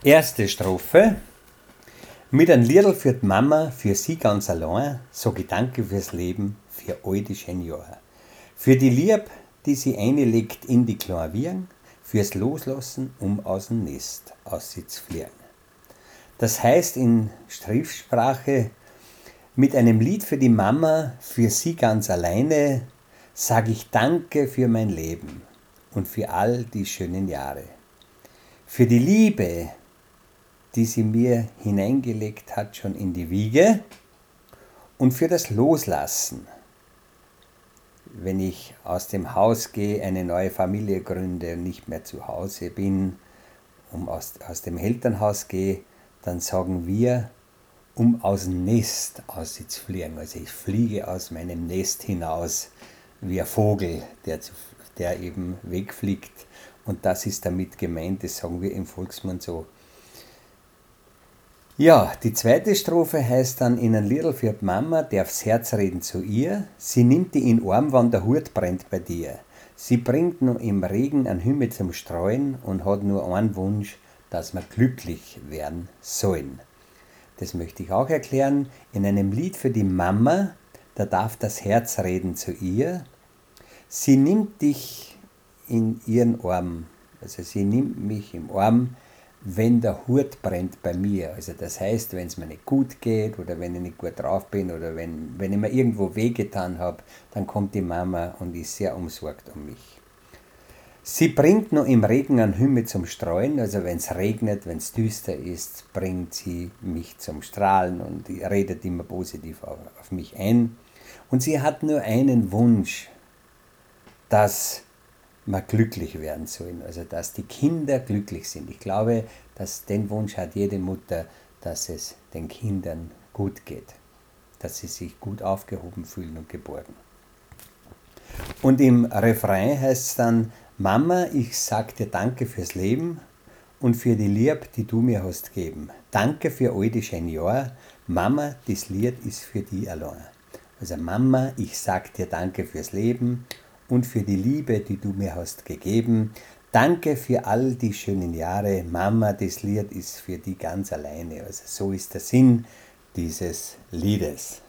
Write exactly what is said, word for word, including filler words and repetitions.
Erste Strophe. Mit einem Liedl für die Mama, für sie ganz allein, sag ich danke fürs Leben, für all die schönen Jahre. Für die Lieb, die sie einlegt in die kleinen Wiegen, fürs Loslassen, um aus dem Nest aus sie zu fliegen. Das heißt in Schriftsprache, mit einem Lied für die Mama, für sie ganz alleine, sag ich danke für mein Leben und für all die schönen Jahre. Für die Liebe, die sie mir hineingelegt hat, schon in die Wiege, und für das Loslassen, wenn ich aus dem Haus gehe, eine neue Familie gründe und nicht mehr zu Hause bin, um aus, aus dem Elternhaus gehe, dann sagen wir, um aus dem Nest aus zu fliegen. Also ich fliege aus meinem Nest hinaus, wie ein Vogel, der, zu, der eben wegfliegt. Und das ist damit gemeint, das sagen wir im Volksmund so. Ja, die zweite Strophe heißt dann, in ein Liedl für die Mama, darf's Herz reden zu ihr, sie nimmt die in Arm, wann der Hut brennt bei dir. Sie bringt nur im Regen einen Himmel zum Streuen und hat nur einen Wunsch, dass wir glücklich werden sollen. Das möchte ich auch erklären. In einem Lied für die Mama, da darf das Herz reden zu ihr. Sie nimmt dich in ihren Arm, also sie nimmt mich im Arm, wenn der Hut brennt bei mir. Also das heißt, wenn es mir nicht gut geht oder wenn ich nicht gut drauf bin oder wenn, wenn ich mir irgendwo wehgetan habe, dann kommt die Mama und ist sehr umsorgt um mich. Sie bringt nur im Regen einen Himmel zum Streuen, also wenn es regnet, wenn es düster ist, bringt sie mich zum Strahlen und redet immer positiv auf, auf mich ein. Und sie hat nur einen Wunsch, dass wir glücklich werden sollen, also dass die Kinder glücklich sind. Ich glaube, dass den Wunsch hat jede Mutter, dass es den Kindern gut geht, dass sie sich gut aufgehoben fühlen und geborgen. Und im Refrain heißt es dann, Mama, ich sag dir danke fürs Leben und für die Liebe, die du mir hast gegeben. Danke für all die schönen Jahre. Mama, das Lied ist für die allein. Also Mama, ich sag dir danke fürs Leben und für die Liebe, die du mir hast gegeben. Danke für all die schönen Jahre. Mama, das Lied ist für die ganz alleine. Also so ist der Sinn dieses Liedes.